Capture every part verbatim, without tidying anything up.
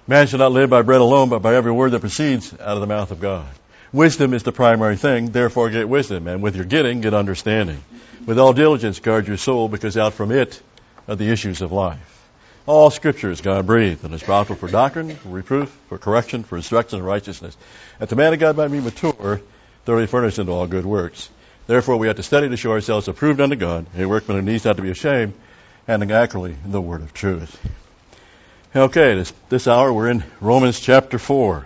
Man shall not live by bread alone, but by every word that proceeds out of the mouth of God. Wisdom is the primary thing, therefore get wisdom. And with your getting, get understanding. With all diligence, guard your soul, because out from it are the issues of life. All Scripture is God-breathed, and is profitable for doctrine, for reproof, for correction, for instruction in righteousness, that the man of God might be mature, thoroughly furnished into all good works. Therefore we have to study to show ourselves approved unto God, a workman who needs not to be ashamed, handling accurately the word of truth. Okay, this, this hour we're in Romans chapter four.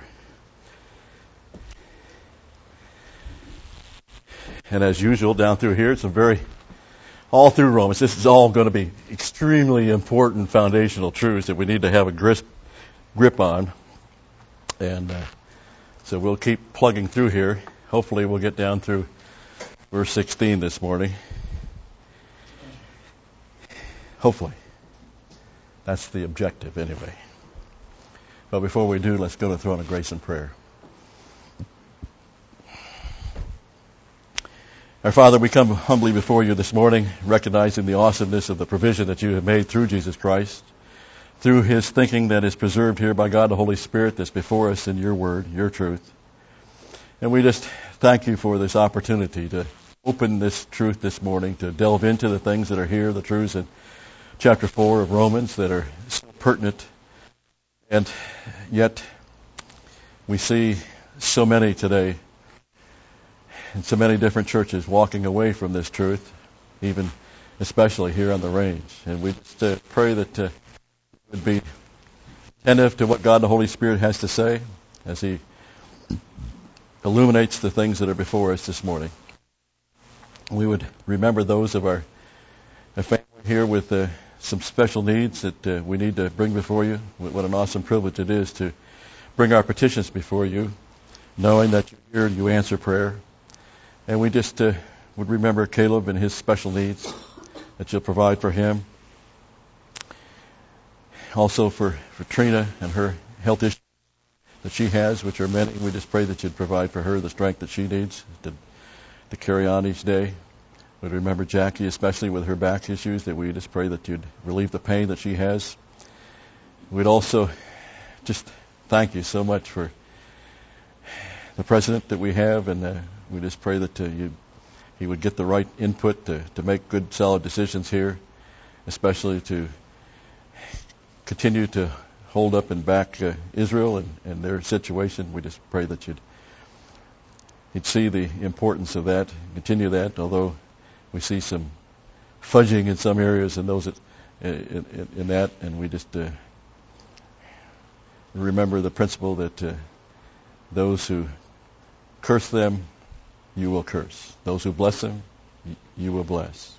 And as usual, down through here, it's a very, all through Romans, this is all going to be extremely important foundational truths that we need to have a grip, grip on. And uh, so we'll keep plugging through here. Hopefully we'll get down through verse sixteen this morning. Hopefully. That's the objective anyway. But before we do, let's go to the throne of grace in prayer. Our Father, we come humbly before you this morning, recognizing the awesomeness of the provision that you have made through Jesus Christ, through his thinking that is preserved here by God the Holy Spirit that's before us in your word, your truth. And we just thank you for this opportunity to open this truth this morning, to delve into the things that are here, the truths in chapter four of Romans that are so pertinent. And yet we see so many today in so many different churches walking away from this truth, even especially here on the range. And we just uh, pray that uh, would be attentive to what God the Holy Spirit has to say as he illuminates the things that are before us this morning. We would remember those of our, our family here with uh, some special needs that uh, we need to bring before you. What an awesome privilege it is to bring our petitions before you, knowing that you hear and you answer prayer. And we just uh, would remember Caleb and his special needs, that you'll provide for him. Also for, for Trina and her health issues that she has, which are many. We just pray that you'd provide for her the strength that she needs to, to carry on each day. We'd remember Jackie, especially with her back issues, that we just pray that you'd relieve the pain that she has. We'd also just thank you so much for the president that we have, and uh, we just pray that uh, you, he would get the right input to, to make good, solid decisions here, especially to continue to hold up and back uh, Israel and, and their situation. We just pray that you'd, you'd see the importance of that, continue that, although we see some fudging in some areas and those that, in, in, in that, and we just uh, remember the principle that uh, those who curse them, you will curse. Those who bless them, you will bless.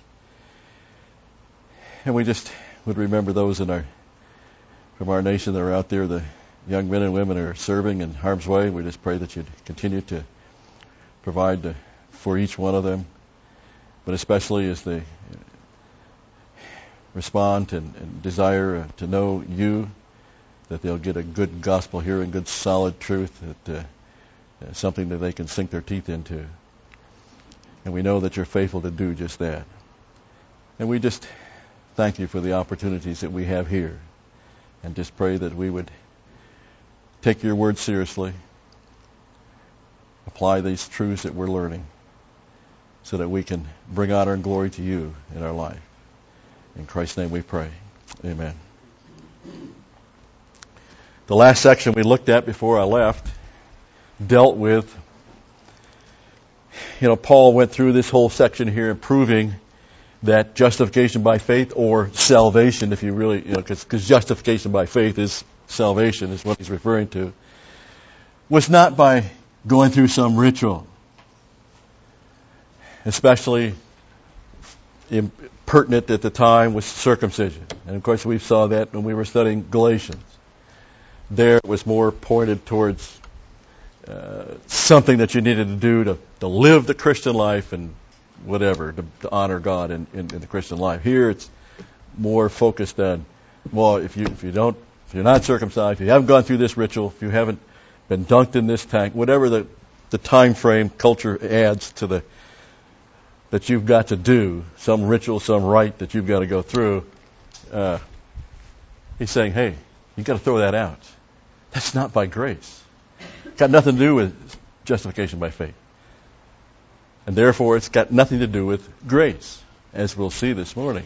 And we just would remember those in our from our nation that are out there, the young men and women who are serving in harm's way. We just pray that you'd continue to provide to, for each one of them, but especially as they respond and, and desire uh, to know you, that they'll get a good gospel hearing, good solid truth, that uh, uh, something that they can sink their teeth into. And we know that you're faithful to do just that. And we just thank you for the opportunities that we have here, and just pray that we would take your word seriously, apply these truths that we're learning, so that we can bring honor and glory to you in our life. In Christ's name we pray. Amen. The last section we looked at before I left dealt with, you know, Paul went through this whole section here proving that justification by faith, or salvation, if you really, you know, because justification by faith is salvation, is what he's referring to, was not by going through some ritual, especially pertinent at the time was circumcision. And of course we saw that when we were studying Galatians. There it was more pointed towards uh, something that you needed to do to, to live the Christian life and whatever, to, to honor God in, in, in the Christian life. Here it's more focused on, well, if you if you don't, if you're not circumcised, if you haven't gone through this ritual, if you haven't been dunked in this tank, whatever the, the time frame culture adds to the that you've got to do, some ritual, some rite that you've got to go through, uh, he's saying, hey, you've got to throw that out. That's not by grace. Got nothing to do with justification by faith. And therefore, it's got nothing to do with grace, as we'll see this morning.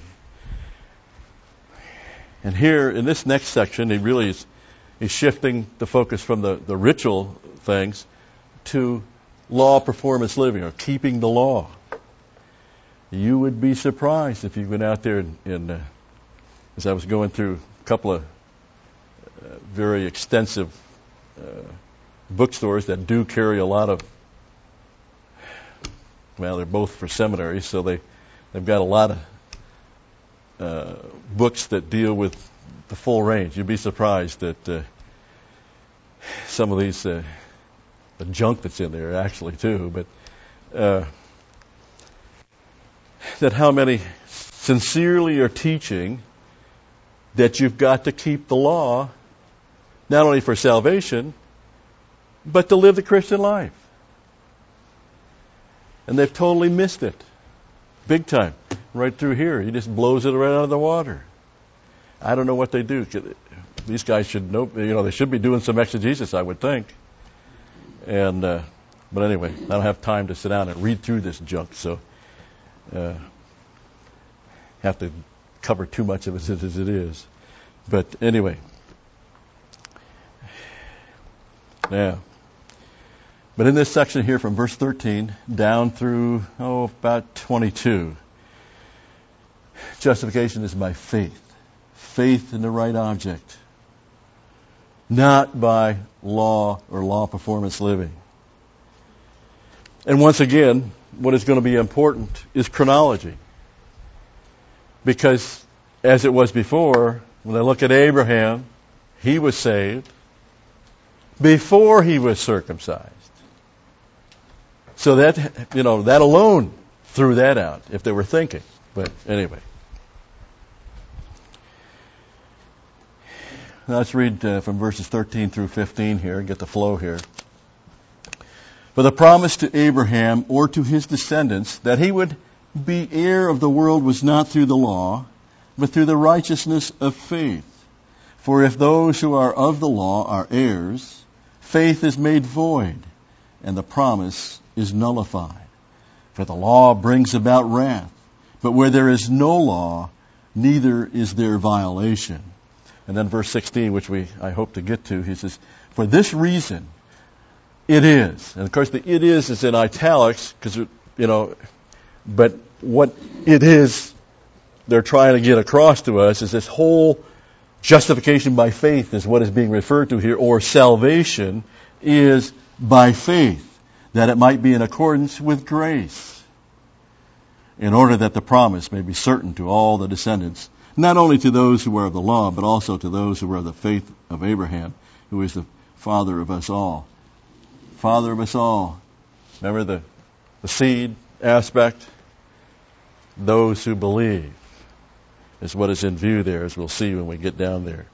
And here, in this next section, he really is he's shifting the focus from the, the ritual things to law performance living, or keeping the law. You would be surprised if you went out there and, and uh, as I was going through a couple of uh, very extensive uh, bookstores that do carry a lot of, well, they're both for seminaries, so they, they've got a lot of uh, books that deal with the full range. You'd be surprised that uh, some of these, uh, the junk that's in there actually too, but uh, that how many sincerely are teaching that you've got to keep the law, not only for salvation, but to live the Christian life. And they've totally missed it. Big time. Right through here. He just blows it right out of the water. I don't know what they do. These guys should know, you know, they should be doing some exegesis, I would think. And, uh, but anyway, I don't have time to sit down and read through this junk, so uh, have to cover too much of it as it is. But anyway. Now, but in this section here from verse thirteen down through, oh, about twenty-two, justification is by faith. Faith in the right object. Not by law or law performance living. And once again, what is going to be important is chronology. Because as it was before, when I look at Abraham, he was saved before he was circumcised. So that, you know, that alone threw that out if they were thinking. But anyway. Now let's read uh, from verses thirteen through fifteen here and get the flow here. For the promise to Abraham or to his descendants that he would be heir of the world was not through the law, but through the righteousness of faith. For if those who are of the law are heirs, faith is made void, and the promise is nullified. For the law brings about wrath, but where there is no law, neither is there violation. And then verse sixteen, which we I hope to get to, he says, for this reason it is. And of course the it is is in italics, because, you know, but what it is they're trying to get across to us is this whole justification by faith is what is being referred to here, or salvation is by faith, that it might be in accordance with grace, in order that the promise may be certain to all the descendants, not only to those who are of the law, but also to those who are of the faith of Abraham, who is the father of us all. Father of us all. Remember the, the seed aspect? Those who believe is what is in view there, as we'll see when we get down there.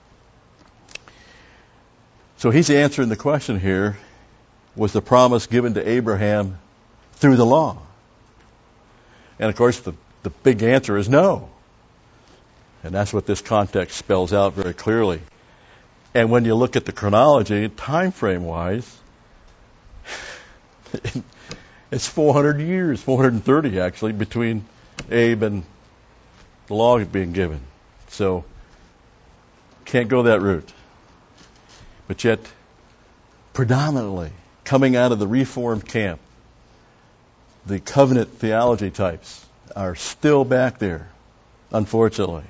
So he's answering the question here, was the promise given to Abraham through the law? And of course the, the big answer is no. And that's what this context spells out very clearly. And when you look at the chronology, time frame wise, it's four hundred years, four hundred thirty actually, between Abe and the law being given. So, can't go that route. But yet, predominantly, coming out of the Reformed camp, the covenant theology types are still back there, unfortunately.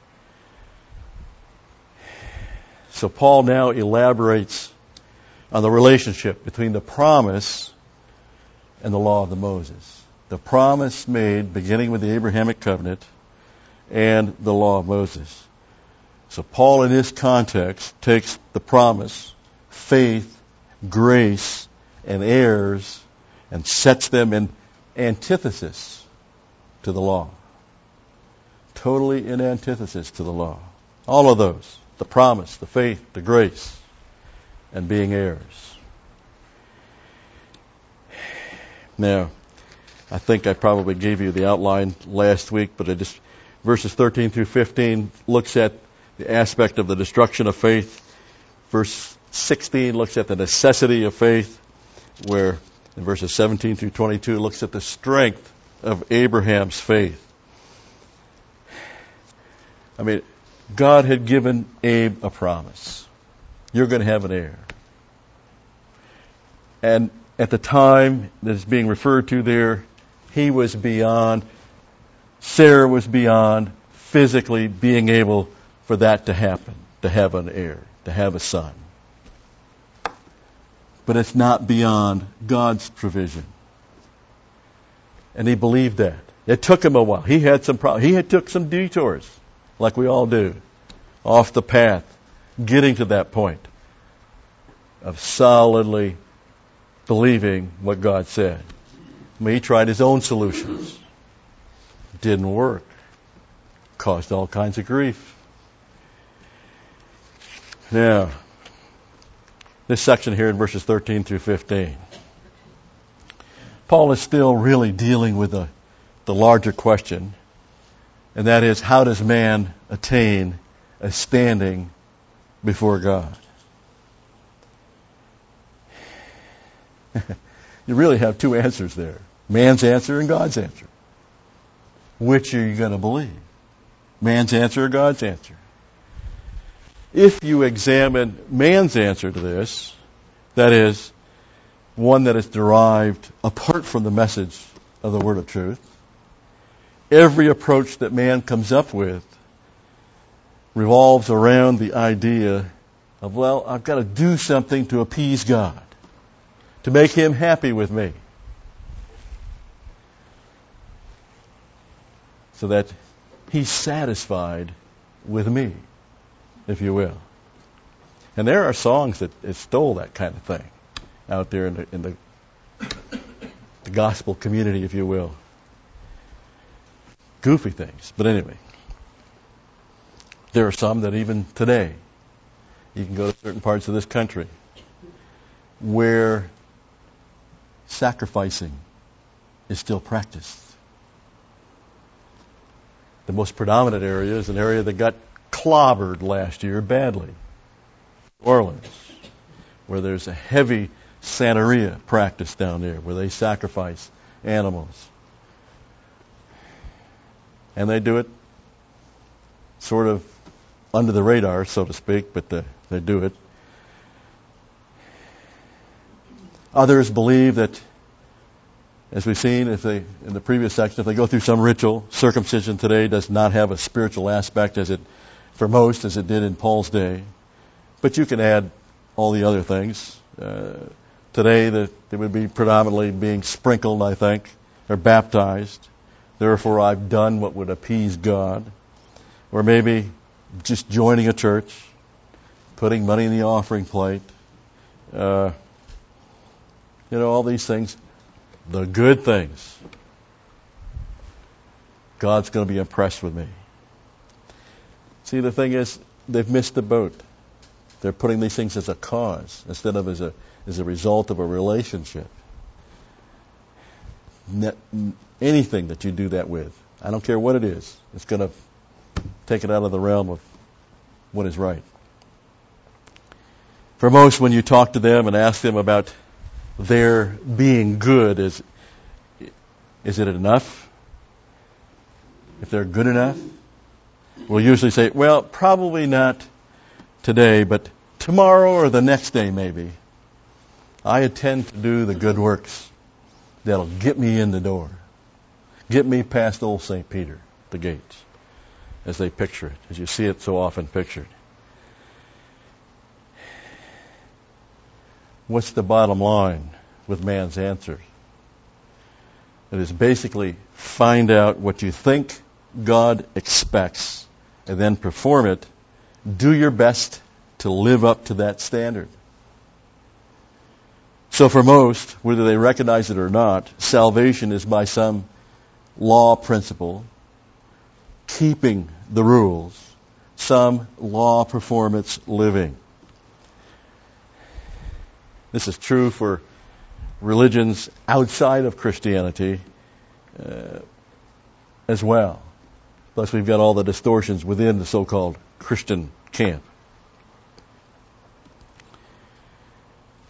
So Paul now elaborates on the relationship between the promise and the law of the Moses. The promise made beginning with the Abrahamic covenant and the law of Moses. So Paul in this context takes the promise, faith, grace, and heirs and sets them in antithesis to the law. Totally in antithesis to the law. All of those. The promise, the faith, the grace, and being heirs. Now, I think I probably gave you the outline last week, but I just verses thirteen through fifteen looks at the aspect of the destruction of faith Verse sixteen looks at the necessity of faith, where in verses seventeen through twenty-two it looks at the strength of Abraham's faith. I mean, God had given Abe a promise. You're going to have an heir. And at the time that is being referred to there, he was beyond, Sarah was beyond physically being able for that to happen, to have an heir, to have a son. But it's not beyond God's provision. And he believed that. It took him a while. He had some problems. He had took some detours, like we all do, off the path, getting to that point of solidly believing what God said. I mean, he tried his own solutions. Didn't work. Caused all kinds of grief. Now, this section here in verses thirteen through fifteen. Paul is still really dealing with the, the larger question, and that is, how does man attain a standing before God? You really have two answers there. Man's answer and God's answer. Which are you going to believe? Man's answer or God's answer? If you examine man's answer to this, that is, one that is derived apart from the message of the word of truth, every approach that man comes up with revolves around the idea of, well, I've got to do something to appease God, to make him happy with me, so that he's satisfied with me, if you will. And there are songs that extol that kind of thing out there in the, in the, the gospel community, if you will. Goofy things. But anyway, there are some that even today, you can go to certain parts of this country where sacrificing is still practiced. The most predominant area is an area that got clobbered last year badly. New Orleans, where there's a heavy Santeria practice down there, where they sacrifice animals. And they do it sort of under the radar, so to speak, but the, they do it. Others believe that, as we've seen if they, in the previous section, if they go through some ritual, circumcision today does not have a spiritual aspect as it, for most, as it did in Paul's day. But you can add all the other things. Uh, today, that they would be predominantly being sprinkled, I think, or baptized. Therefore, I've done what would appease God. Or maybe just joining a church, putting money in the offering plate. Uh, you know, all these things. The good things. God's going to be impressed with me. See, the thing is, they've missed the boat. They're putting these things as a cause instead of as a as a result of a relationship. Ne- anything that you do that with, I don't care what it is, it's going to take it out of the realm of what is right. For most, when you talk to them and ask them about their being good, is is it enough? If they're good enough, we'll usually say, well, probably not today, but tomorrow or the next day maybe. I intend to do the good works that'll get me in the door, get me past old Saint Peter, the gates, as they picture it, as you see it so often pictured. What's the bottom line with man's answer? It is basically find out what you think God expects and then perform it. Do your best to live up to that standard. So for most, whether they recognize it or not, salvation is by some law principle, keeping the rules, some law performance living. This is true for religions outside of Christianity uh, as well. Plus we've got all the distortions within the so-called Christian camp.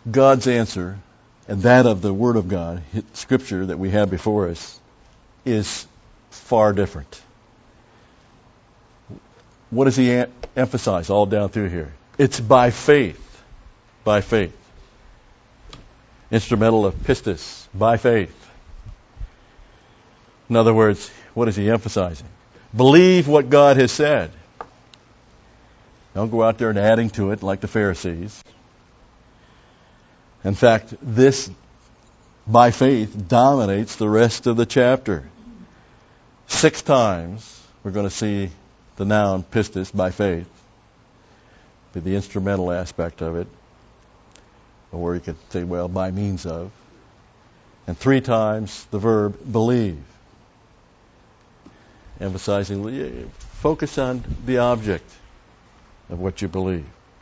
God's answer and that of the Word of God, Scripture that we have before us, is far different. What does he em- emphasize all down through here? It's by faith. By faith. Instrumental of pistis. By faith. In other words, what is he emphasizing? Believe what God has said. Don't go out there and adding to it like the Pharisees. In fact, this, by faith, dominates the rest of the chapter. Six times we're going to see the noun pistis, by faith, be the instrumental aspect of it, or you could say, well, by means of. And three times the verb believe, emphasizing, focus on the object of what you believe.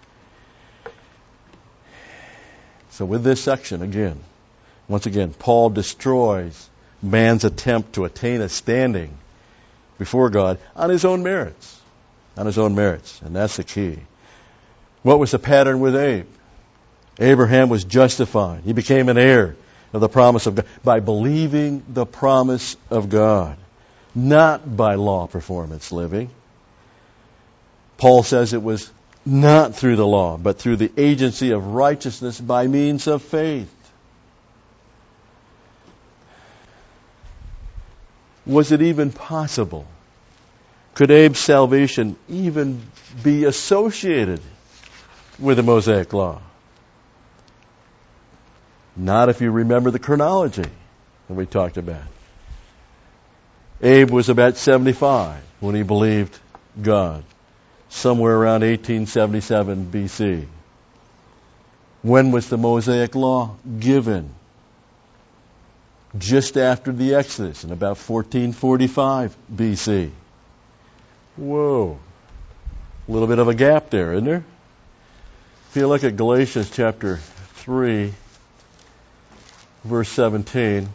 So with this section, again, once again, Paul destroys man's attempt to attain a standing before God on his own merits. On his own merits. And that's the key. What was the pattern with Abe? Abraham was justified. He became an heir of the promise of God by believing the promise of God, not by law performance living. Paul says it was not through the law, but through the agency of righteousness by means of faith. Was it even possible? Could Abe's salvation even be associated with the Mosaic Law? Not if you remember the chronology that we talked about. Abe was about seventy-five when he believed God, somewhere around eighteen seventy-seven B C. When was the Mosaic Law given? Just after the Exodus, in about fourteen forty-five B C. Whoa. A little bit of a gap there, isn't there? If you look at Galatians chapter three, verse seventeen.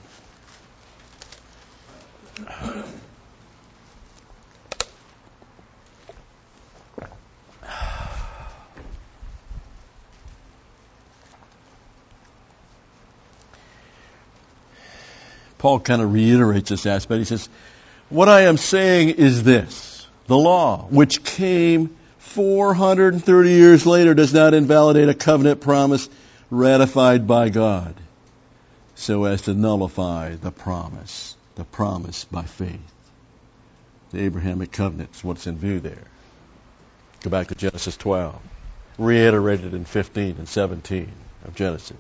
Paul kind of reiterates this aspect. He says, what I am saying is this: the law, which came four hundred thirty years later, does not invalidate a covenant promise ratified by God so as to nullify the promise, the promise by faith. The Abrahamic covenant is what's in view there. Go back to Genesis twelve, reiterated in fifteen and seventeen of Genesis.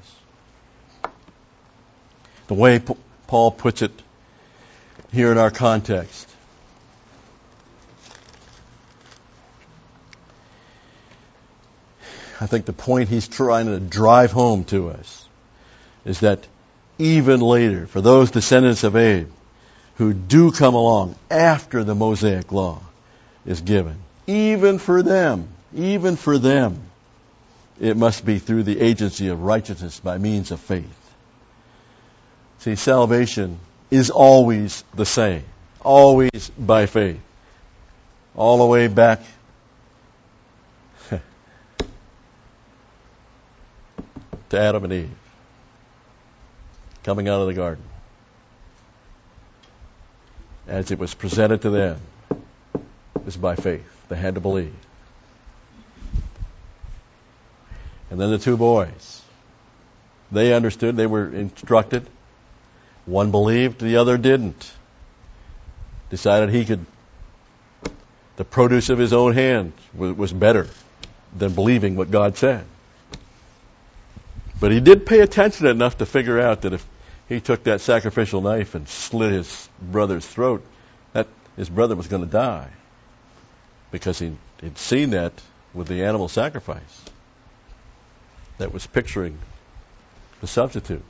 The way P- Paul puts it here in our context. I think the point he's trying to drive home to us is that even later, for those descendants of Abe who do come along after the Mosaic Law is given, even for them, even for them, it must be through the agency of righteousness by means of faith. See, salvation is always the same, always by faith, all the way back to Adam and Eve, coming out of the garden. As it was presented to them, it was by faith. They had to believe. And then the two boys, they understood, they were instructed. One believed, the other didn't. Decided he could, the produce of his own hand was, was better than believing what God said. But he did pay attention enough to figure out that if he took that sacrificial knife and slit his brother's throat, that his brother was going to die. Because he, he'd seen that with the animal sacrifice. That was picturing the substitute.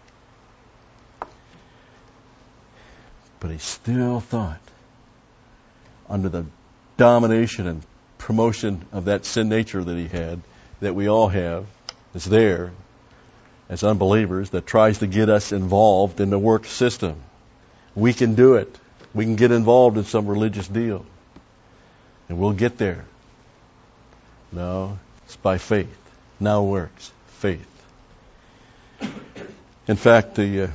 But he still thought, under the domination and promotion of that sin nature that he had, that we all have, is there, as unbelievers, that tries to get us involved in the work system. We can do it. We can get involved in some religious deal. And we'll get there. No, it's by faith. Now works. Faith. In fact, the uh,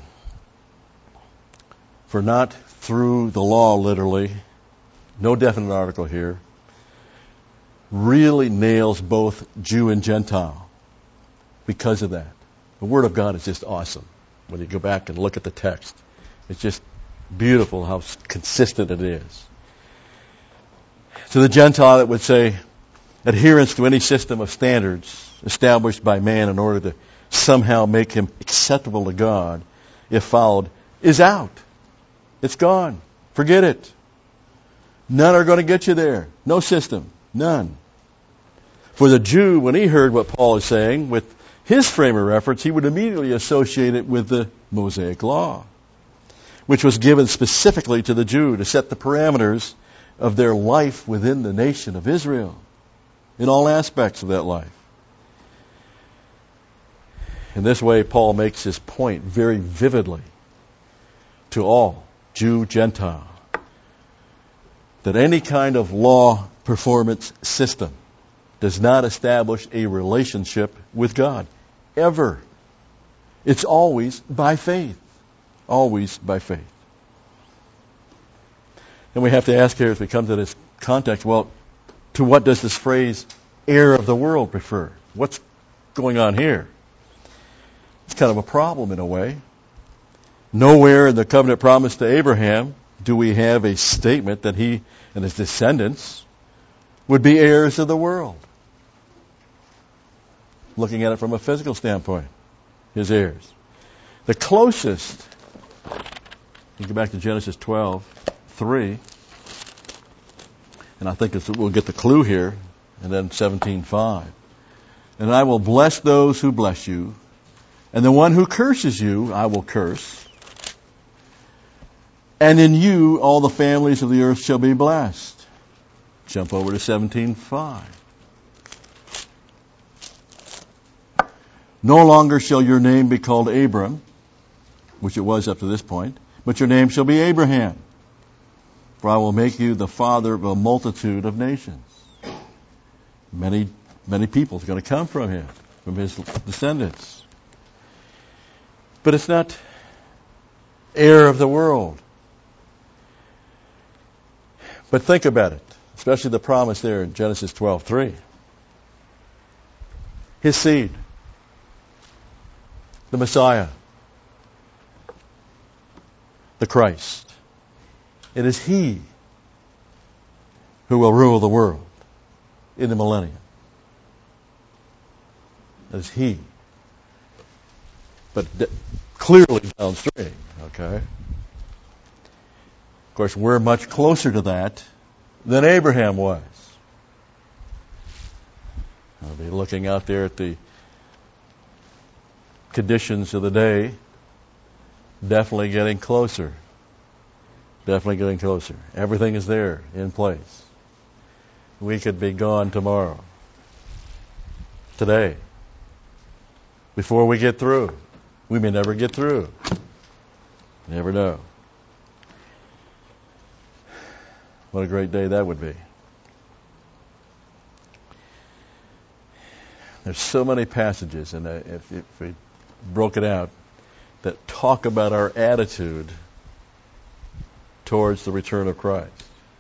for not through the law, literally, no definite article here, really nails both Jew and Gentile because of that. The Word of God is just awesome. When you go back and look at the text, it's just beautiful how consistent it is. To the Gentile, it would say adherence to any system of standards established by man in order to somehow make him acceptable to God, if followed, is out. It's gone. Forget it. None are going to get you there. No system. None. For the Jew, when he heard what Paul is saying, with his frame of reference, he would immediately associate it with the Mosaic Law, which was given specifically to the Jew to set the parameters of their life within the nation of Israel, in all aspects of that life. In this way, Paul makes his point very vividly to all, Jew, Gentile, that any kind of law performance system does not establish a relationship with God, ever. It's always by faith. Always by faith. And we have to ask here as we come to this context, well, to what does this phrase, heir of the world, refer? What's going on here? It's kind of a problem in a way. Nowhere in the covenant promise to Abraham do we have a statement that he and his descendants would be heirs of the world. Looking at it from a physical standpoint, his heirs. The closest, you go back to Genesis twelve three, and I think it's, we'll get the clue here, and then seventeen five. And I will bless those who bless you, and the one who curses you I will curse. And in you all the families of the earth shall be blessed. Jump over to seventeen five. No longer shall your name be called Abram, which it was up to this point, but your name shall be Abraham. For I will make you the father of a multitude of nations. Many, many people are going to come from him, from his descendants. But it's not heir of the world. But think about it, especially the promise there in Genesis twelve three. His seed, the Messiah, the Christ. It is He who will rule the world in the millennium. It is He. But d- clearly downstream, okay? Of course, we're much closer to that than Abraham was. I'll be looking out there at the conditions of the day, definitely getting closer. Definitely getting closer. Everything is there, in place. We could be gone tomorrow. Today. Before we get through. We may never get through. You never know. What a great day that would be. There's so many passages, and if, if we broke it out, that talk about our attitude towards the return of Christ.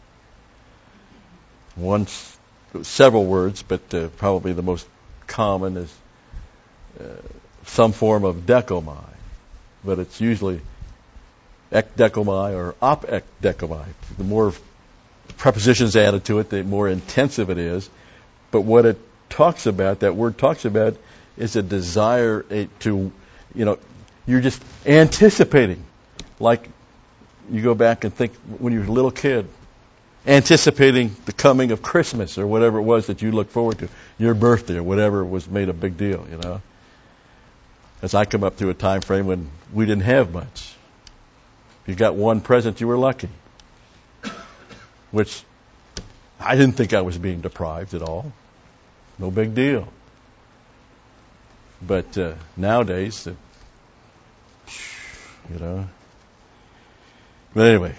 Once, several words, but uh, probably the most common is uh, some form of dekomai, but it's usually ekdekomai or opekdekomai. The more prepositions added to it, the more intensive it is. But what it talks about, that word talks about, is a desire to, you know, you're just anticipating, like you go back and think when you were a little kid, anticipating the coming of Christmas or whatever it was that you look forward to, your birthday or whatever was made a big deal, you know. As I come up through a time frame when we didn't have much. If you got one present, you were lucky. Which I didn't think I was being deprived at all. No big deal. But uh, nowadays, uh, you know. But anyway,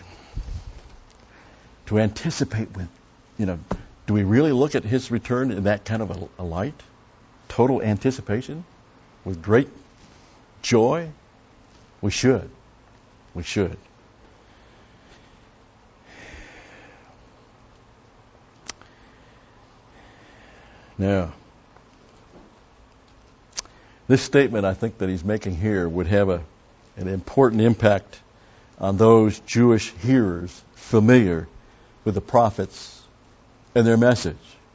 to anticipate with, you know, do we really look at His return in that kind of a, a light? Total anticipation? With great joy? We should. We should. Now, this statement I think that he's making here would have a, an important impact on those Jewish hearers familiar with the prophets and their message.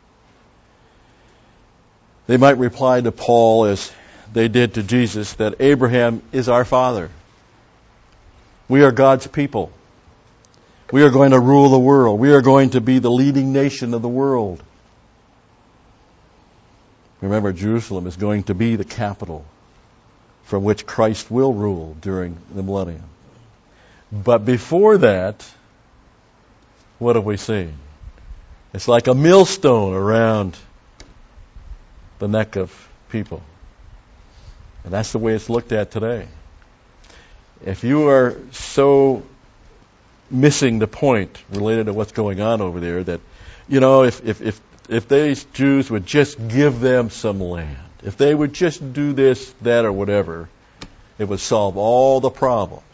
They might reply to Paul as they did to Jesus that Abraham is our father. We are God's people. We are going to rule the world. We are going to be the leading nation of the world. Remember, Jerusalem is going to be the capital from which Christ will rule during the millennium. But before that, what have we seen? It's like a millstone around the neck of people. And that's the way it's looked at today. If you are so missing the point related to what's going on over there that, you know, if if if, if these Jews would just give them some land, if they would just do this, that, or whatever, it would solve all the problems.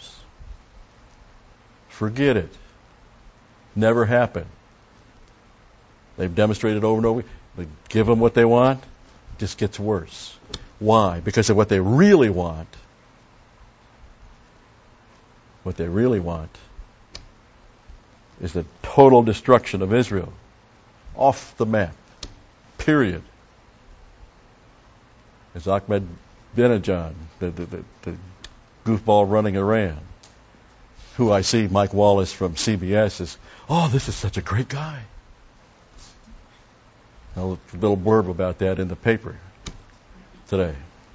Forget it. Never happened. They've demonstrated over and over. They give them what they want, it just gets worse. Why? Because of what they really want. What they really want is the total destruction of Israel. Off the map. Period. As Ahmadinejad, the, the, the, the goofball running Iran, who I see, Mike Wallace from C B S, is, oh, this is such a great guy. A little blurb about that in the paper today.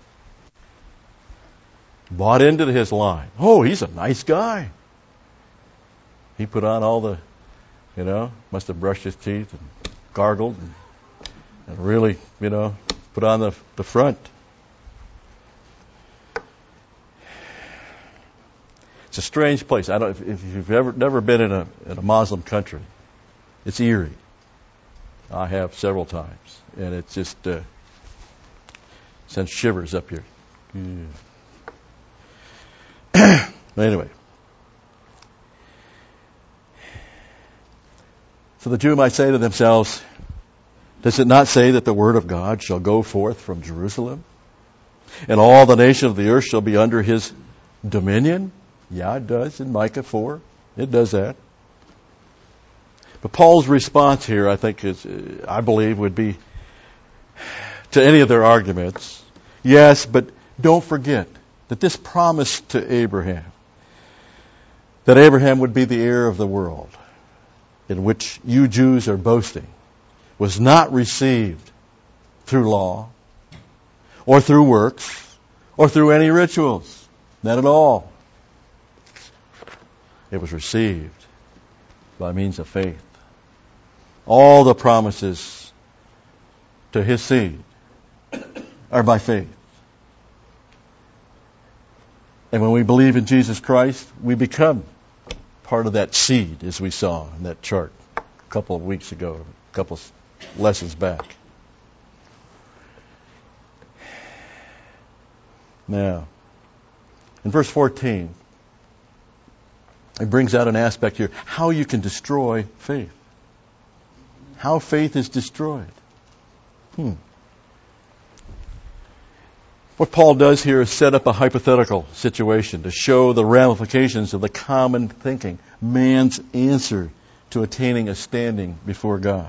Bought into his line. Oh, he's a nice guy. He put on all the, you know, must have brushed his teeth and gargled and, and really, you know, put on the the front. It's a strange place. I don't. If, if you've ever never been in a in a Muslim country, it's eerie. I have several times, and it just uh, sends shivers up here. Yeah. Anyway, so the Jew might say to themselves, does it not say that the word of God shall go forth from Jerusalem, and all the nations of the earth shall be under his dominion? Yeah, it does in Micah four. It does that. But Paul's response here, I think, is, I believe, would be to any of their arguments, yes, but don't forget that this promise to Abraham, that Abraham would be the heir of the world, in which you Jews are boasting, was not received through law, or through works, or through any rituals. Not at all. It was received by means of faith. All the promises to his seed are by faith. And when we believe in Jesus Christ, we become part of that seed, as we saw in that chart a couple of weeks ago, a couple of lessons back. Now, in verse fourteen, it brings out an aspect here, how you can destroy faith. How faith is destroyed. Hmm. What Paul does here is set up a hypothetical situation to show the ramifications of the common thinking, man's answer to attaining a standing before God.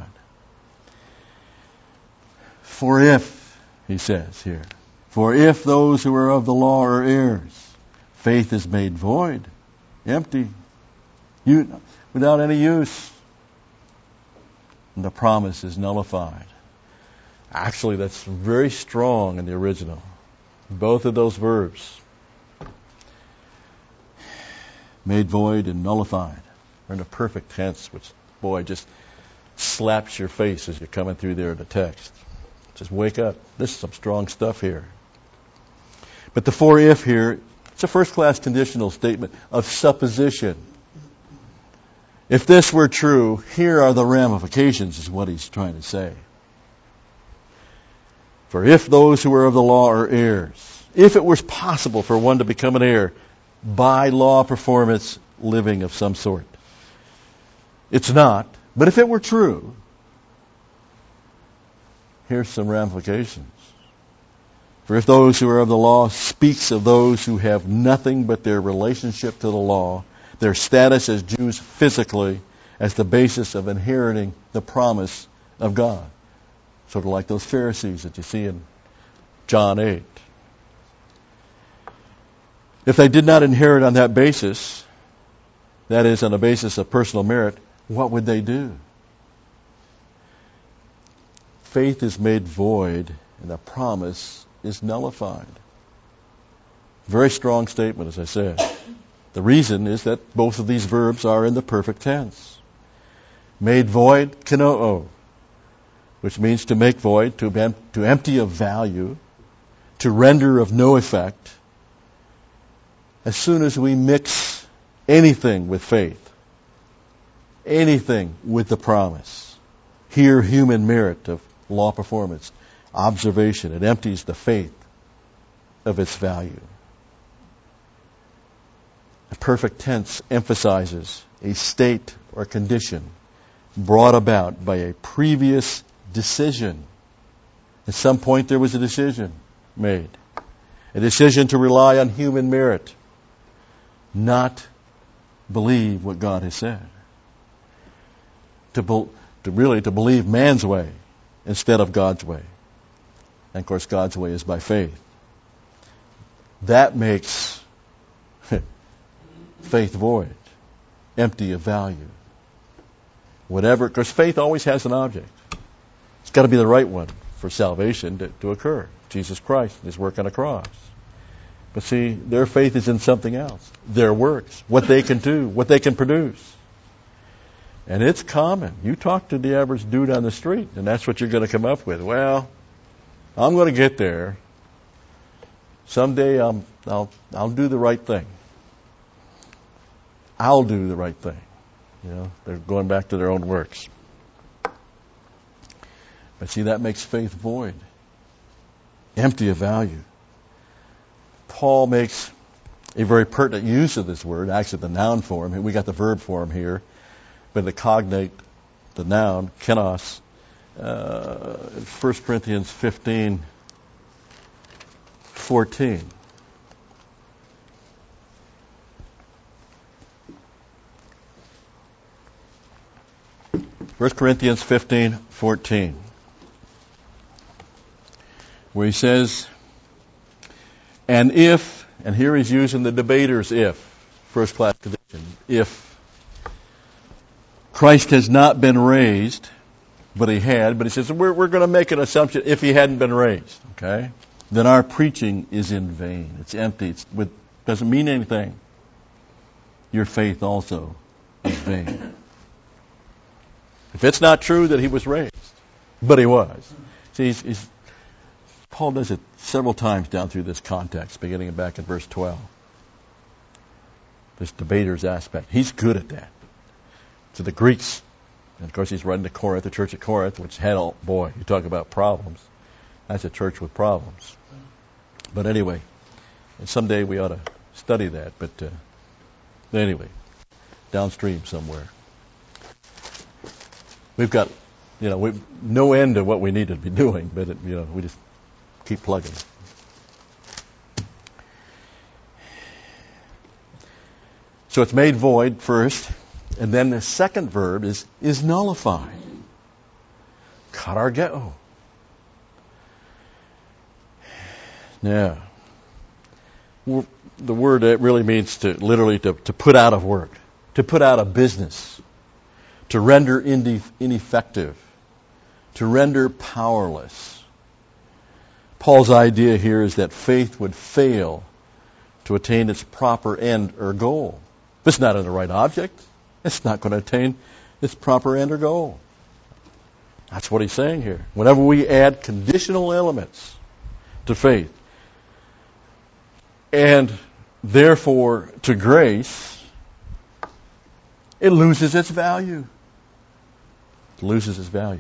For if, he says here, for if those who are of the law are heirs, faith is made void, empty, you, without any use, and the promise is nullified. Actually, that's very strong in the original. Both of those verbs, made void and nullified, are in a perfect tense, which, boy, just slaps your face as you're coming through there in the text. Just wake up. This is some strong stuff here. But the for if here, it's a first-class conditional statement of supposition. If this were true, here are the ramifications, is what he's trying to say. For if those who are of the law are heirs, if it was possible for one to become an heir, by law performance living of some sort. It's not. But if it were true, here's some ramifications. For if those who are of the law speaks of those who have nothing but their relationship to the law, their status as Jews physically, as the basis of inheriting the promise of God. Sort of like those Pharisees that you see in John eight. If they did not inherit on that basis, that is, on the basis of personal merit, what would they do? Faith is made void and the promise is nullified. Very strong statement, as I said. The reason is that both of these verbs are in the perfect tense. Made void, kenoo, which means to make void, to, em- to empty of value, to render of no effect. As soon as we mix anything with faith, anything with the promise, here human merit of law performance, observation, it empties the faith of its value. The perfect tense emphasizes a state or condition brought about by a previous decision. At some point there was a decision made. A decision to rely on human merit, not believe what God has said. To, be, to really to believe man's way instead of God's way. And of course God's way is by faith. That makes faith void, empty of value. Whatever, because faith always has an object. It's got to be the right one for salvation to, to occur. Jesus Christ and His work on the cross. But see, their faith is in something else. Their works, what they can do, what they can produce. And it's common. You talk to the average dude on the street, and that's what you're going to come up with. Well, I'm going to get there. Someday I'm, I'll, I'll do the right thing. I'll do the right thing. You know, they're going back to their own works. But see, that makes faith void, empty of value. Paul makes a very pertinent use of this word, actually the noun form. We got the verb form here, but the cognate, the noun, kenos, uh, First Corinthians fifteen fourteen. First Corinthians fifteen fourteen, where he says, and if, and here he's using the debater's if, first class condition, if Christ has not been raised, but he had, but he says, we're, we're going to make an assumption if he hadn't been raised, okay? Then our preaching is in vain. It's empty. It doesn't mean anything. Your faith also is vain. If it's not true that he was raised, but he was. See, he's, he's, Paul does it several times down through this context, beginning back in verse twelve. This debater's aspect. He's good at that. To the Greeks, and of course he's writing to Corinth, the church at Corinth, which had all, boy, you talk about problems. That's a church with problems. But anyway, and someday we ought to study that, but uh, anyway, downstream somewhere. We've got, you know, we've no end to what we need to be doing, but, it, you know, we just keep plugging. So it's made void first, and then the second verb is, is nullified. Katargeo. Now, the word it really means to literally to, to put out of work, to put out of business, to render ineffective, to render powerless. Paul's idea here is that faith would fail to attain its proper end or goal. If it's not in the right object, it's not going to attain its proper end or goal. That's what he's saying here. Whenever we add conditional elements to faith, and therefore to grace, it loses its value. It loses its value.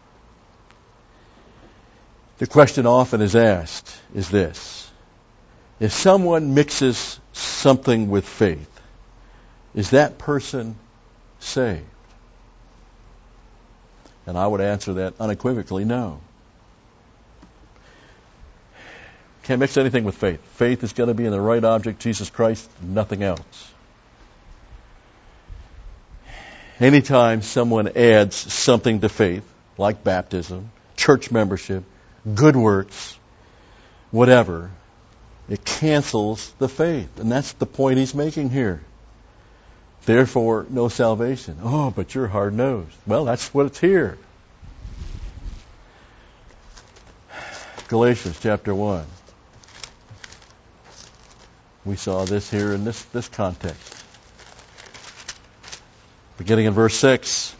The question often is asked is this: If someone mixes something with faith, is that person saved? And I would answer that unequivocally, no. Can't mix anything with faith. Faith is going to be in the right object, Jesus Christ, nothing else. Anytime someone adds something to faith, like baptism, church membership, good works, whatever, it cancels the faith. And that's the point he's making here. Therefore, no salvation. Oh, but you're hard-nosed. Well, that's what it's here. Galatians chapter one. We saw this here in this, this context. Beginning in verse six.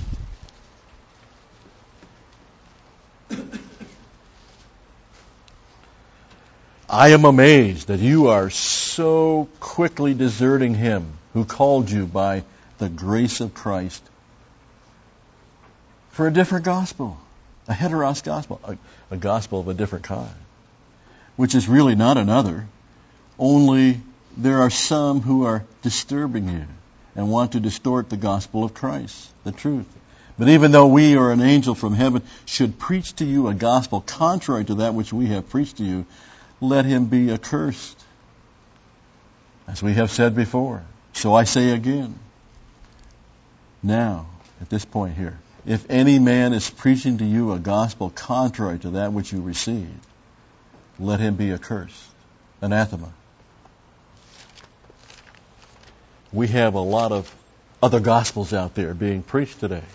I am amazed that you are so quickly deserting him who called you by the grace of Christ for a different gospel, a heteros gospel, a, a gospel of a different kind, which is really not another, only there are some who are disturbing you and want to distort the gospel of Christ, the truth. But even though we or an angel from heaven should preach to you a gospel contrary to that which we have preached to you, let him be accursed. As we have said before, so I say again. Now, at this point here, if any man is preaching to you a gospel contrary to that which you received, let him be accursed, anathema. We have a lot of other gospels out there being preached today.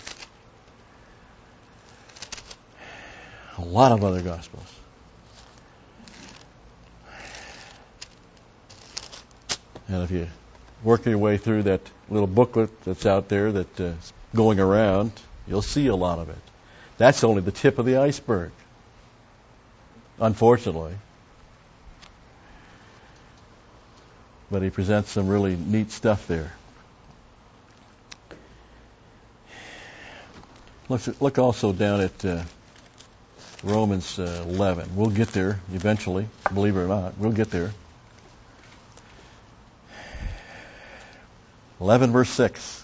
A lot of other gospels. And if you work your way through that little booklet that's out there that's uh, going around, you'll see a lot of it. That's only the tip of the iceberg, unfortunately. But he presents some really neat stuff there. Look, look also down at uh, Romans uh, eleven. We'll get there eventually, believe it or not. We'll get there. eleven verse six.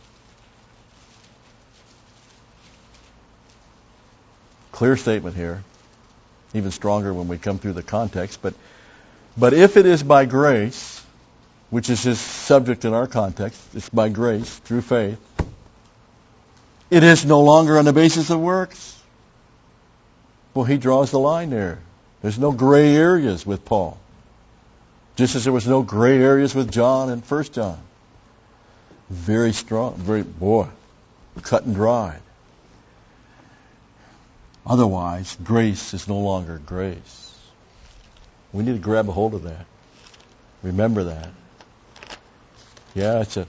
Clear statement here. Even stronger when we come through the context. But, but if it is by grace, which is his subject in our context, it's by grace, through faith, it is no longer on the basis of works. Well, he draws the line there. There's no gray areas with Paul. Just as there was no gray areas with John and First John. Very strong, very, boy, cut and dried. Otherwise, grace is no longer grace. We need to grab a hold of that. Remember that. Yeah, it's a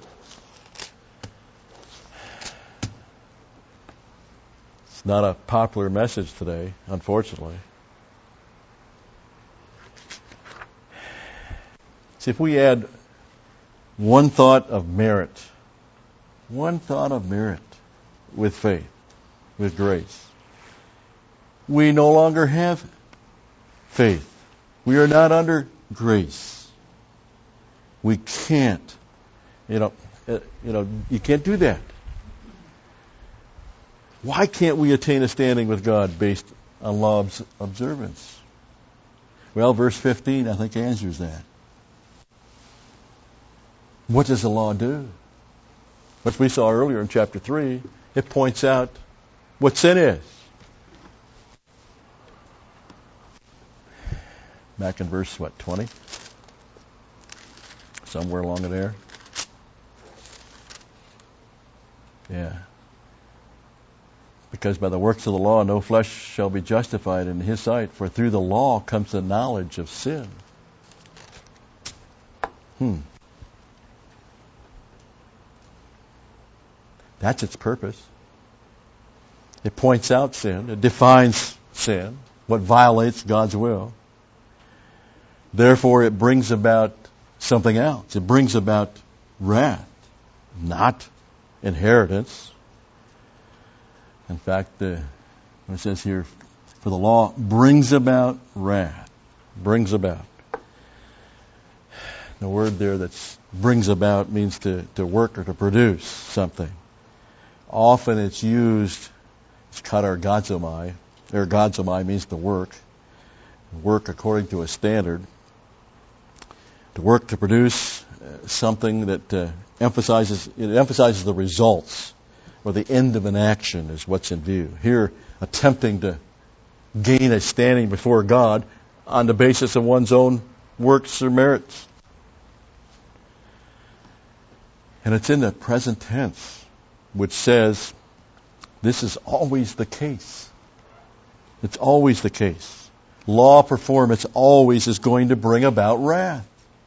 it's not a popular message today, unfortunately. See, if we add one thought of merit, one thought of merit with faith, with grace, we no longer have faith. We are not under grace. We can't, you know, uh, you know, you can't do that. Why can't we attain a standing with God based on law observance? Well, verse fifteen, I think, answers that. What does the law do? Which we saw earlier in chapter three, it points out what sin is. Back in verse, what, twenty? Somewhere along in there. Yeah. Because by the works of the law no flesh shall be justified in his sight, for through the law comes the knowledge of sin. Hmm. That's its purpose. It points out sin. It defines sin, what violates God's will. Therefore, it brings about something else. It brings about wrath, not inheritance. In fact, uh, it says here, for the law brings about wrath. Brings about. The word there that brings about means to, to work or to produce something. Often it's used, it's katargazomai. Ergazomai means to work. Work according to a standard. To work to produce something that uh, emphasizes, it emphasizes the results or the end of an action is what's in view. Here, attempting to gain a standing before God on the basis of one's own works or merits. And it's in the present tense, which says this is always the case. It's always the case. Law performance always is going to bring about wrath.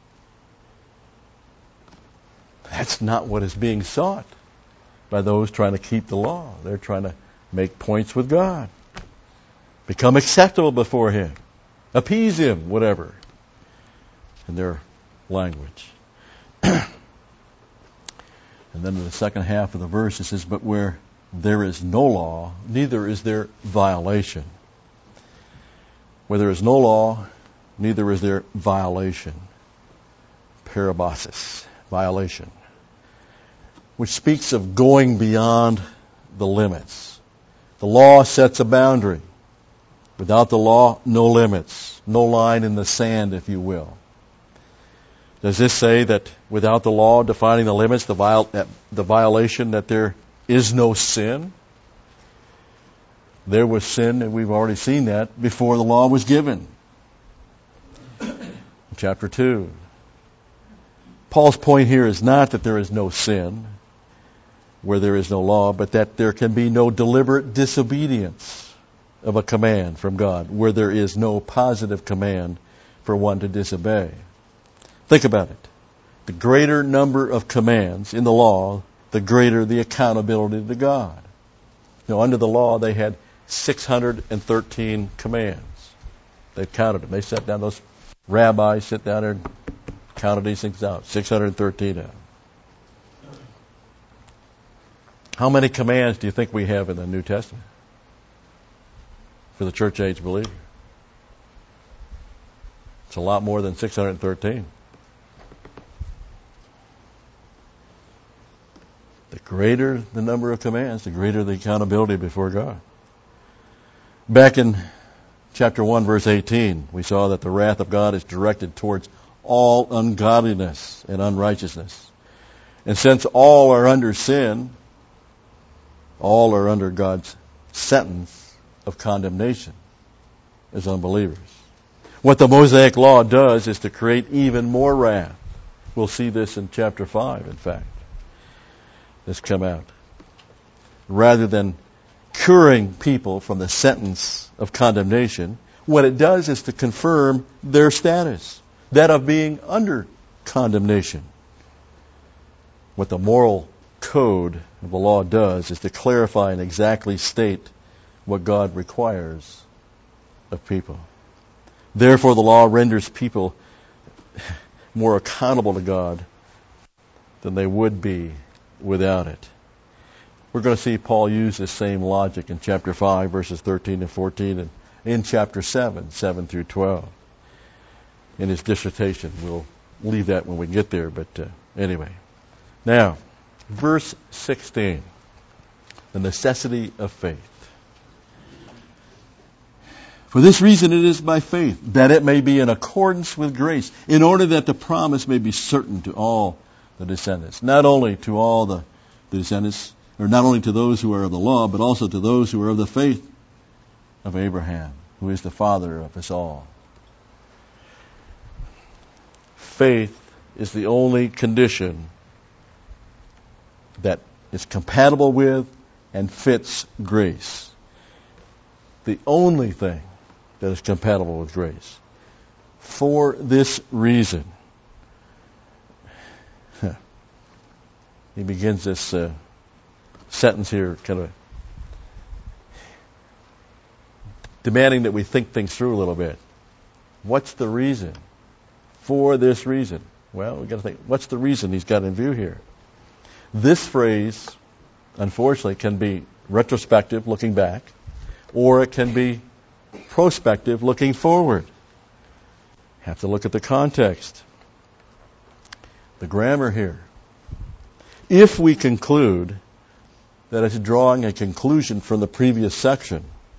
That's not what is being sought by those trying to keep the law. They're trying to make points with God. Become acceptable before Him. Appease Him, whatever. In their language. And then in the second half of the verse it says, but where there is no law, neither is there violation. Where there is no law, neither is there violation. Parabasis, violation. Which speaks of going beyond the limits. The law sets a boundary. Without the law, no limits. No line in the sand, if you will. Does this say that without the law defining the limits, the, viol- that the violation, that there is no sin? There was sin, and we've already seen that, before the law was given. Chapter two. Paul's point here is not that there is no sin where there is no law, but that there can be no deliberate disobedience of a command from God, where there is no positive command for one to disobey. Think about it. The greater number of commands in the law, the greater the accountability to God. You know, under the law, they had six hundred thirteen commands. They counted them. They sat down, those rabbis sit down there and counted these things out. six hundred thirteen of them. How many commands do you think we have in the New Testament for the church age believer? It's a lot more than six hundred thirteen. The greater the number of commands, the greater the accountability before God. Back in chapter one, verse eighteen, we saw that the wrath of God is directed towards all ungodliness and unrighteousness. And since all are under sin, all are under God's sentence of condemnation as unbelievers. What the Mosaic Law does is to create even more wrath. We'll see this in chapter five, in fact. This come out. Rather than curing people from the sentence of condemnation, what it does is to confirm their status, that of being under condemnation. What the moral code of the law does is to clarify and exactly state what God requires of people. Therefore, the law renders people more accountable to God than they would be without it. We're going to see Paul use this same logic in chapter five, verses thirteen and fourteen, and in chapter seven, seven through twelve. In his dissertation, we'll leave that when we get there, but uh, anyway. Now, verse sixteen, the necessity of faith. For this reason it is by faith, that it may be in accordance with grace, in order that the promise may be certain to all the descendants. Not only to all the, the descendants, or not only to those who are of the law, but also to those who are of the faith of Abraham, who is the father of us all. Faith is the only condition that is compatible with and fits grace. The only thing that is compatible with grace. For this reason, he begins this uh, sentence here, kind of demanding that we think things through a little bit. What's the reason? For this reason. Well, we've got to think, what's the reason he's got in view here? This phrase, unfortunately, can be retrospective, looking back, or it can be prospective, looking forward. Have to look at the context. the grammar here. If we conclude that it's drawing a conclusion from the previous section,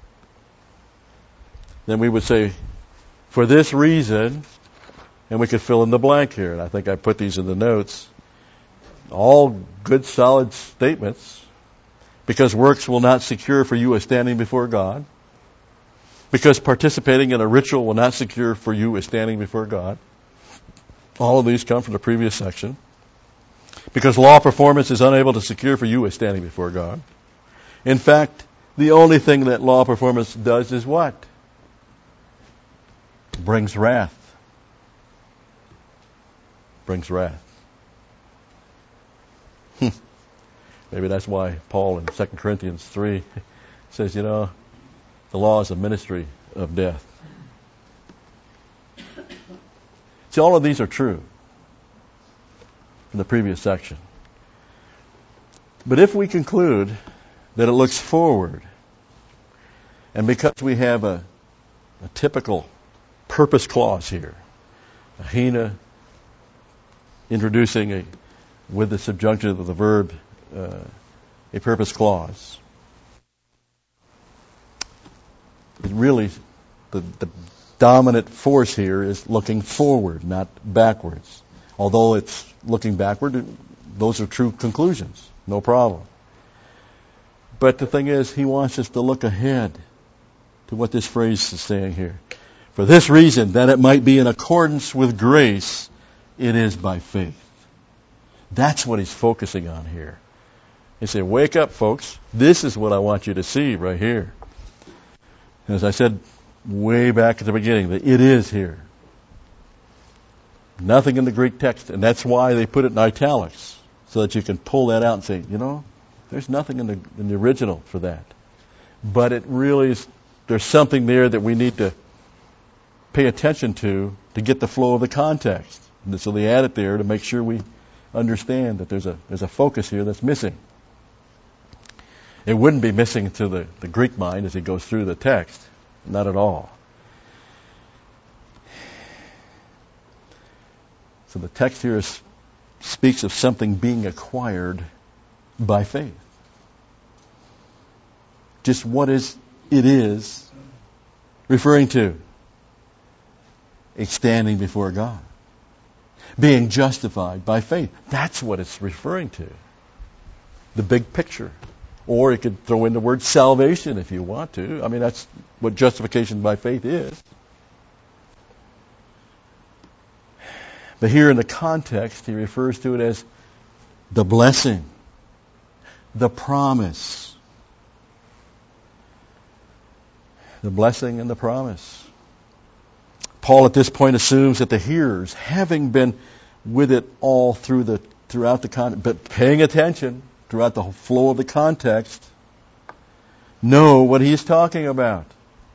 then we would say, for this reason, and we could fill in the blank here, and I think I put these in the notes, all good, solid statements, because works will not secure for you a standing before God, because participating in a ritual will not secure for you a standing before God. All of these come from the previous section. Because law performance is unable to secure for you a standing before God. In fact, the only thing that law performance does is what? Brings wrath. Brings wrath. Maybe that's why Paul in Second Corinthians three says, you know, the law is a ministry of death. See, all of these are true from the previous section. But if we conclude that it looks forward, and because we have a, a typical purpose clause here, a hina introducing a, with the subjunctive of the verb, uh, a purpose clause, it really, the, the dominant force here is looking forward, not backwards. Although it's looking backward, those are true conclusions, no problem. But the thing is, he wants us to look ahead to what this phrase is saying here. For this reason, that it might be in accordance with grace, it is by faith. That's what he's focusing on here. He said, wake up, folks. This is what I want you to see right here. As I said way back at the beginning, that it is here. Nothing in the Greek text, and that's why they put it in italics, so that you can pull that out and say, you know, there's nothing in the in the original for that. But it really is, there's something there that we need to pay attention to to get the flow of the context. And so they add it there to make sure we understand that there's a there's a focus here that's missing. It wouldn't be missing to the, the Greek mind as he goes through the text. Not at all. So the text here is, speaks of something being acquired by faith. Just what is it is referring to? A standing before God. Being justified by faith. That's what it's referring to. The big picture. Or you could throw in the word salvation if you want to. I mean, that's what justification by faith is. But here in the context, he refers to it as the blessing, the promise. The blessing and the promise. Paul at this point assumes that the hearers, having been with it all through the throughout the context, but paying attention throughout the flow of the context, know what he's talking about.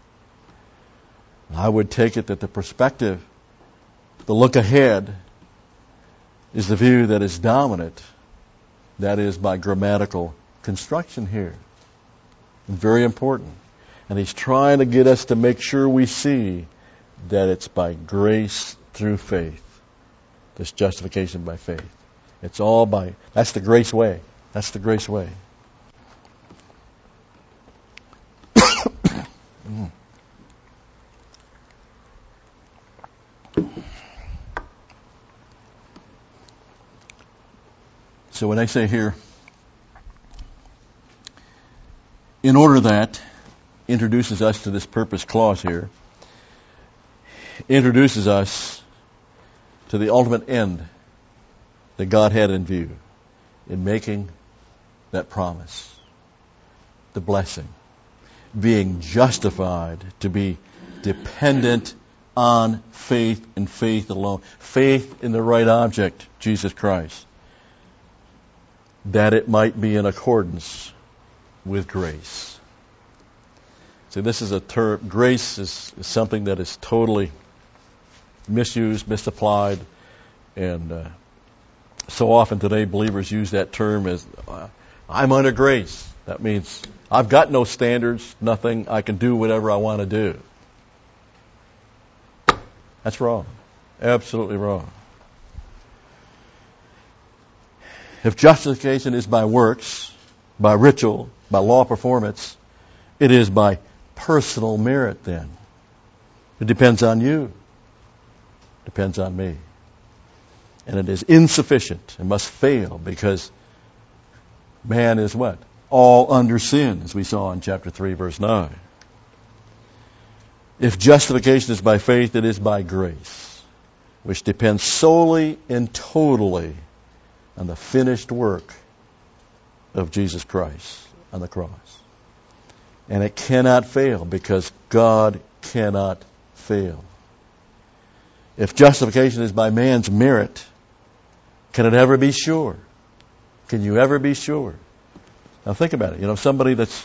I would take it that the perspective, the look ahead, is the view that is dominant. That is by grammatical construction here. Very important. And he's trying to get us to make sure we see that it's by grace through faith. This justification by faith. It's all by, that's the grace way. That's the grace way. So when I say here, in order that, introduces us to this purpose clause here, introduces us to the ultimate end that God had in view in making that promise, the blessing, being justified to be dependent on faith and faith alone, faith in the right object, Jesus Christ, that it might be in accordance with grace. So this is a term, grace is, is something that is totally misused, misapplied, and uh, so often today believers use that term as, uh, I'm under grace. That means I've got no standards, nothing, I can do whatever I want to do. That's wrong. Absolutely wrong. If justification is by works, by ritual, by law performance, it is by personal merit then. It depends on you. It depends on me. And it is insufficient. It must fail because man is what? All under sin, as we saw in chapter three, verse nine. If justification is by faith, it is by grace, which depends solely and totally on the finished work of Jesus Christ on the cross. And it cannot fail because God cannot fail. If justification is by man's merit, can it ever be sure? Can you ever be sure? Now think about it. You know, somebody that's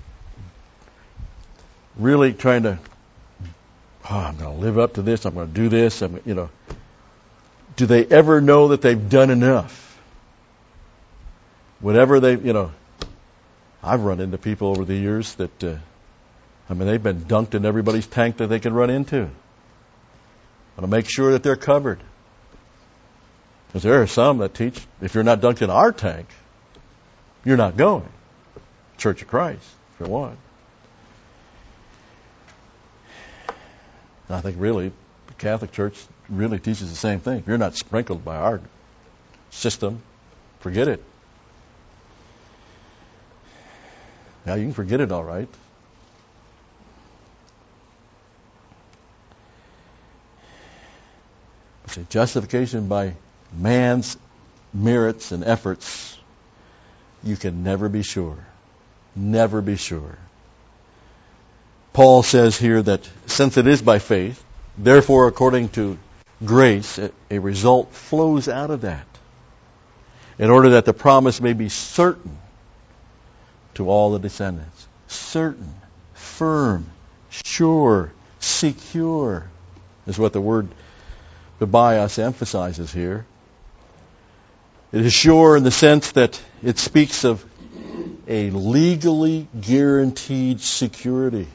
really trying to, oh, I'm going to live up to this, I'm going to do this, I'm, you know, do they ever know that they've done enough? Whatever they, you know, I've run into people over the years that, uh, I mean, they've been dunked in everybody's tank that they can run into. I want to make sure that they're covered. Because there are some that teach, if you're not dunked in our tank, you're not going. Church of Christ, for one. And I think really, the Catholic Church really teaches the same thing. If you're not sprinkled by our system, forget it. Now, you can forget it all right. See, justification by man's merits and efforts, you can never be sure. Never be sure. Paul says here that since it is by faith, therefore according to grace, a result flows out of that, in order that the promise may be certain to all the descendants. Certain, firm, sure, secure is what the word Bibios emphasizes here. It is sure in the sense that it speaks of a legally guaranteed security.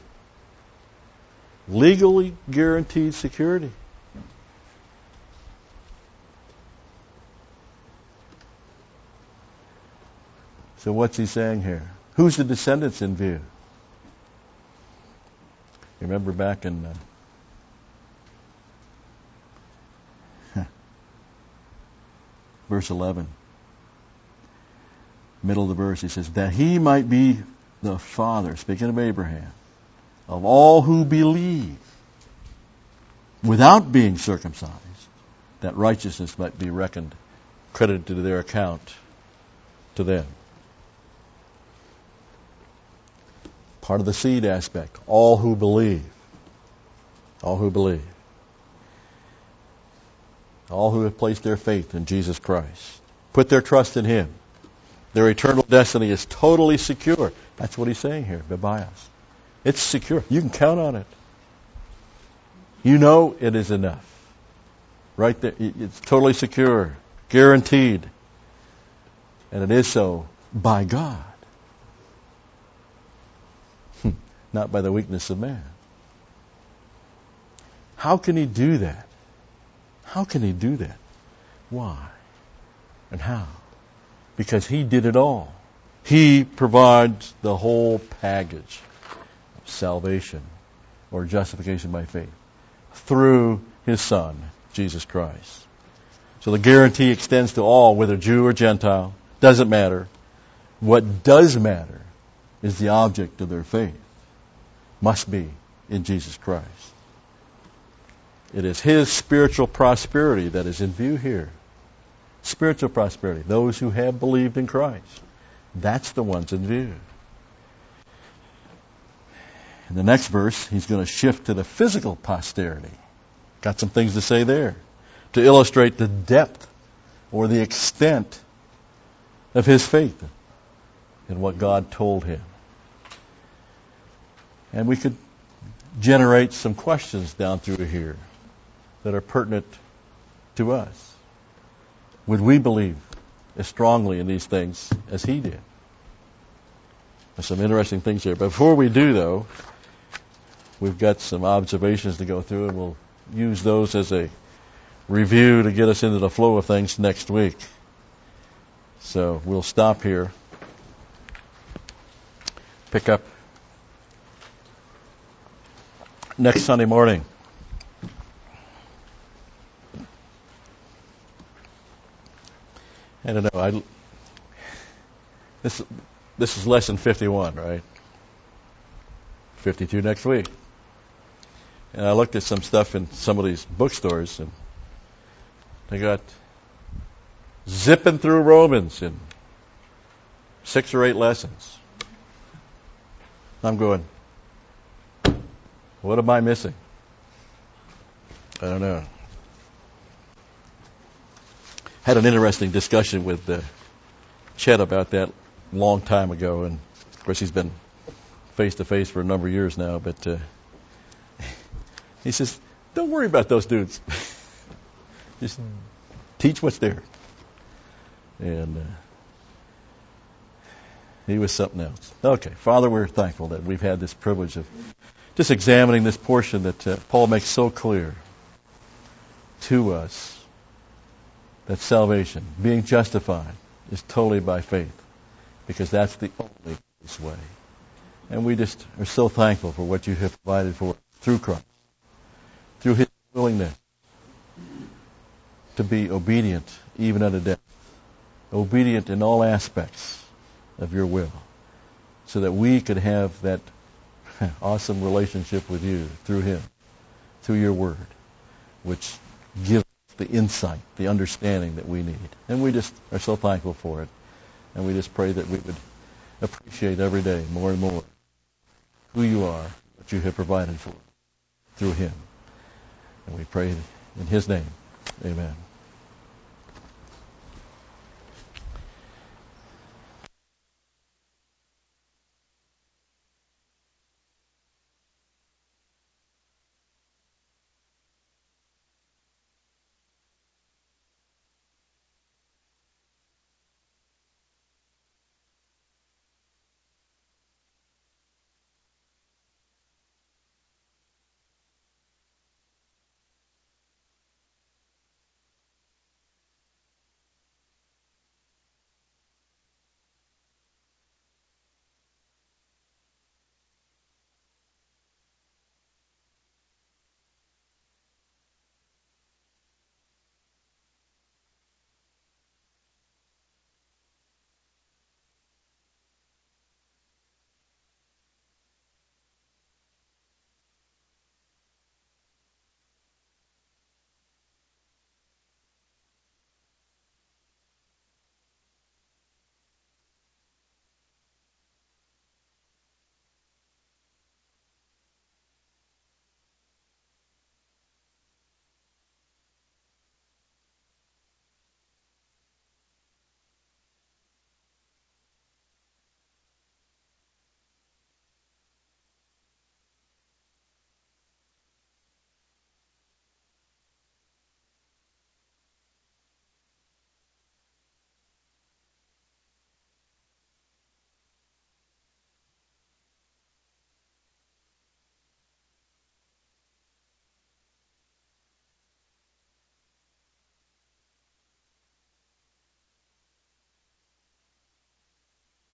Legally guaranteed security. So what's he saying here? Who's the descendants in view? Remember back in uh, verse eleven, middle of the verse, he says, that he might be the father, speaking of Abraham, of all who believe, without being circumcised, that righteousness might be reckoned, credited to their account, to them. Part of the seed aspect, all who believe. All who believe. All who have placed their faith in Jesus Christ. Put their trust in Him. Their eternal destiny is totally secure. That's what he's saying here, Bibios. It's secure. You can count on it. You know it is enough. Right there. It's totally secure. Guaranteed. And it is so by God. Not by the weakness of man. How can He do that? How can He do that? Why? And how? Because He did it all. He provides the whole package of salvation or justification by faith through His Son, Jesus Christ. So the guarantee extends to all, whether Jew or Gentile. Doesn't matter. What does matter is the object of their faith. Must be in Jesus Christ. It is His spiritual prosperity that is in view here. Spiritual prosperity. Those who have believed in Christ. That's the ones in view. In the next verse, he's going to shift to the physical posterity. Got some things to say there. To illustrate the depth or the extent of his faith in what God told him. And we could generate some questions down through here that are pertinent to us. Would we believe as strongly in these things as he did? There's some interesting things here. But before we do, though, we've got some observations to go through, and we'll use those as a review to get us into the flow of things next week. So we'll stop here, pick up next Sunday morning. I don't know. I, this this is lesson fifty-one, right? fifty-two next week. And I looked at some stuff in some of these bookstores, and they got zipping through Romans in six or eight lessons. I'm going, what am I missing? I don't know. Had an interesting discussion with uh, Chet about that a long time ago, and of course he's been face to face for a number of years now, but uh, he says, don't worry about those dudes. Just teach what's there. And uh, he was something else. Okay, Father, we're thankful that we've had this privilege of just examining this portion that uh, Paul makes so clear to us, that salvation, being justified, is totally by faith, because that's the only way. And we just are so thankful for what you have provided for us through Christ, through His willingness to be obedient even unto death, obedient in all aspects of your will, so that we could have that awesome relationship with you through Him, through your Word, which gives the insight, the understanding that we need. And we just are so thankful for it. And we just pray that we would appreciate every day more and more who you are, what you have provided for us through Him. And we pray in His name. Amen.